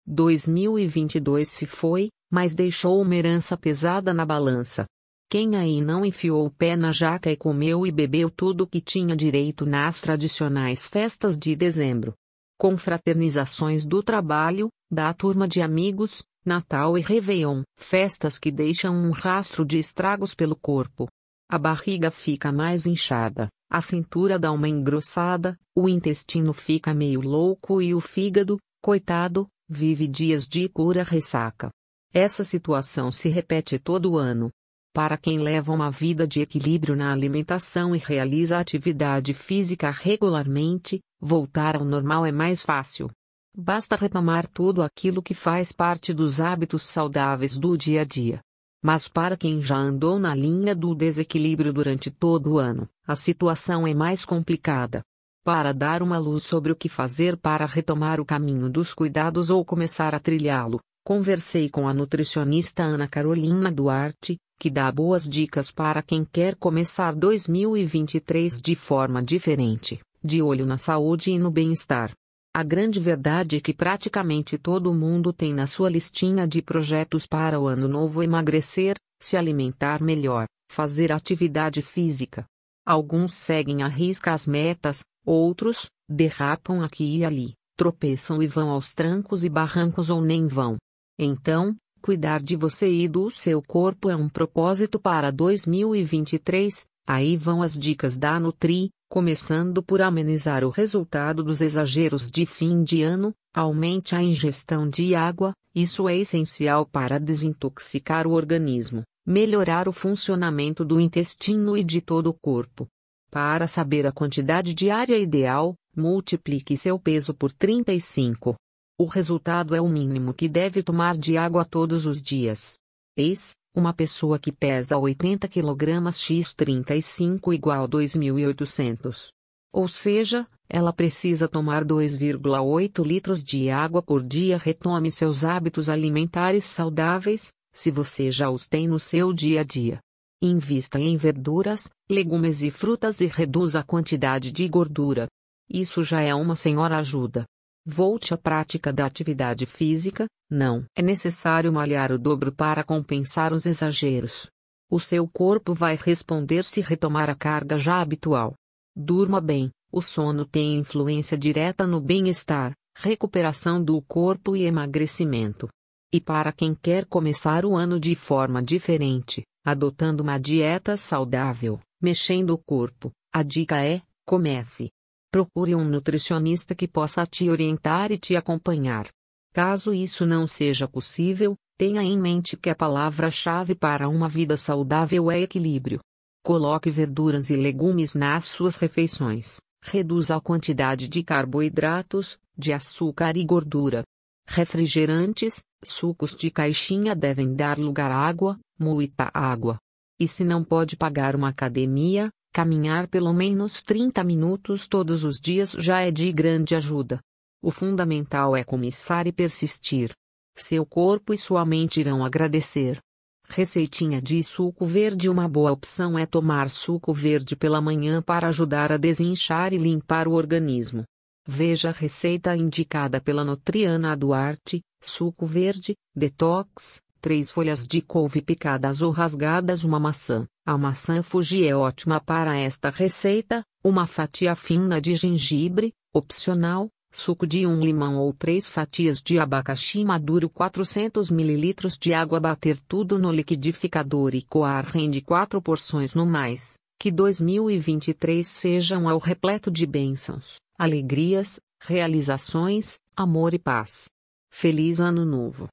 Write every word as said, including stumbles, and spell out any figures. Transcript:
dois mil e vinte e dois se foi, mas deixou uma herança pesada na balança. Quem aí não enfiou o pé na jaca e comeu e bebeu tudo que tinha direito nas tradicionais festas de dezembro? Confraternizações do trabalho, da turma de amigos, Natal e Réveillon, festas que deixam um rastro de estragos pelo corpo. A barriga fica mais inchada, a cintura dá uma engrossada, o intestino fica meio louco e o fígado, coitado, vive dias de pura ressaca. Essa situação se repete todo ano. Para quem leva uma vida de equilíbrio na alimentação e realiza atividade física regularmente, voltar ao normal é mais fácil. Basta retomar tudo aquilo que faz parte dos hábitos saudáveis do dia a dia. Mas para quem já andou na linha do desequilíbrio durante todo o ano, a situação é mais complicada. Para dar uma luz sobre o que fazer para retomar o caminho dos cuidados ou começar a trilhá-lo, conversei com a nutricionista Ana Carolina Duarte, que dá boas dicas para quem quer começar dois mil e vinte e três de forma diferente, de olho na saúde e no bem-estar. A grande verdade é que praticamente todo mundo tem na sua listinha de projetos para o ano novo emagrecer, se alimentar melhor, fazer atividade física. Alguns seguem à risca as metas, outros derrapam aqui e ali, tropeçam e vão aos trancos e barrancos ou nem vão. Então, cuidar de você e do seu corpo é um propósito para dois mil e vinte e três, aí vão as dicas da Nutri, começando por amenizar o resultado dos exageros de fim de ano, aumente a ingestão de água, isso é essencial para desintoxicar o organismo, melhorar o funcionamento do intestino e de todo o corpo. Para saber a quantidade diária ideal, multiplique seu peso por trinta e cinco. O resultado é o mínimo que deve tomar de água todos os dias. Eis, uma pessoa que pesa oitenta quilogramas x trinta e cinco igual dois mil e oitocentos. Ou seja, ela precisa tomar dois vírgula oito litros de água por dia. Retome seus hábitos alimentares saudáveis, se você já os tem no seu dia a dia. Invista em verduras, legumes e frutas e reduza a quantidade de gordura. Isso já é uma senhora ajuda. Volte à prática da atividade física, não é necessário malhar o dobro para compensar os exageros. O seu corpo vai responder se retomar a carga já habitual. Durma bem, o sono tem influência direta no bem-estar, recuperação do corpo e emagrecimento. E para quem quer começar o ano de forma diferente, adotando uma dieta saudável, mexendo o corpo, a dica é: comece. Procure um nutricionista que possa te orientar e te acompanhar. Caso isso não seja possível, tenha em mente que a palavra-chave para uma vida saudável é equilíbrio. Coloque verduras e legumes nas suas refeições, reduza a quantidade de carboidratos, de açúcar e gordura. Refrigerantes, sucos de caixinha devem dar lugar à água, muita água. E se não pode pagar uma academia, caminhar pelo menos trinta minutos todos os dias já é de grande ajuda. O fundamental é começar e persistir. Seu corpo e sua mente irão agradecer. Receitinha de suco verde. Uma boa opção é tomar suco verde pela manhã para ajudar a desinchar e limpar o organismo. Veja a receita indicada pela Nutriana Duarte: suco verde, detox, três folhas de couve picadas ou rasgadas, uma maçã. A maçã Fuji é ótima para esta receita, uma fatia fina de gengibre, opcional, suco de um limão ou três fatias de abacaxi maduro, quatrocentos mililitros de água. Bater tudo no liquidificador e coar rende quatro porções no mais. Que dois mil e vinte e três seja um ao repleto de bênçãos, alegrias, realizações, amor e paz. Feliz Ano Novo!